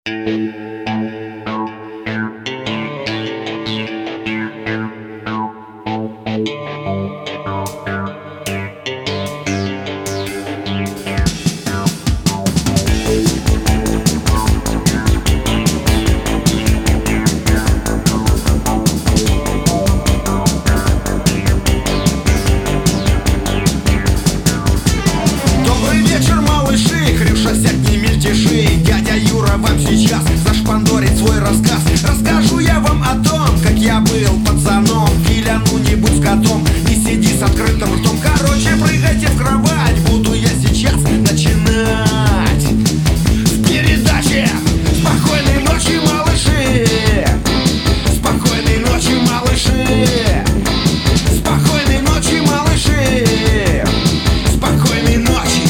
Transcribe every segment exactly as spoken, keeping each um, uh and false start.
Дядя Юра вам сейчас зашпандорит свой рассказ. Расскажу я вам о том, как я был пацаном. Филяну не будь с котом, не сиди с открытым ртом. Короче, прыгайте в кровать, буду я сейчас начинать. В передаче «Спокойной ночи, малыши». Спокойной ночи, малыши. Спокойной ночи, малыши. Спокойной ночи.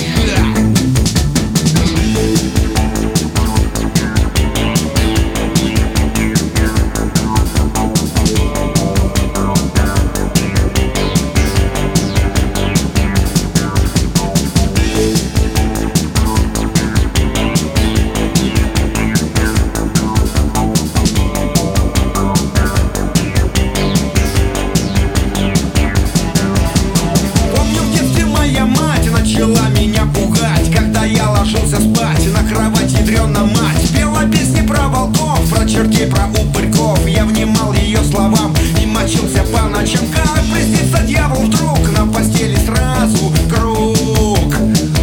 Начала меня пугать, когда я ложился спать. На кровать ядрёна мать пела песни про волков, про чертей, про упырьков. Я внимал ее словам и мочился по ночам. Как приснится дьявол вдруг, на постели сразу круг.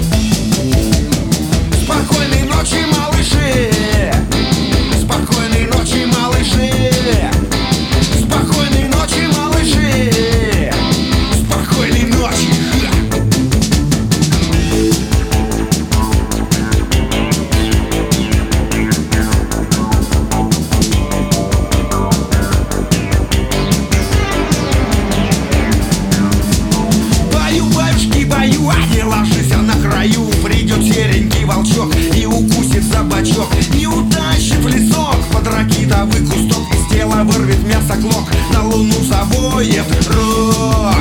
Спокойной ночи, малыши. Спокойной ночи, малыши. Спокойной ночи, малыши. Спокойной ночи. Бою, а не ложись на краю. Придет серенький волчок и укусит за бочок. Не утащит в лесок под ракитовый кусток. Из тела вырвет мясо клок, на луну завоет рок.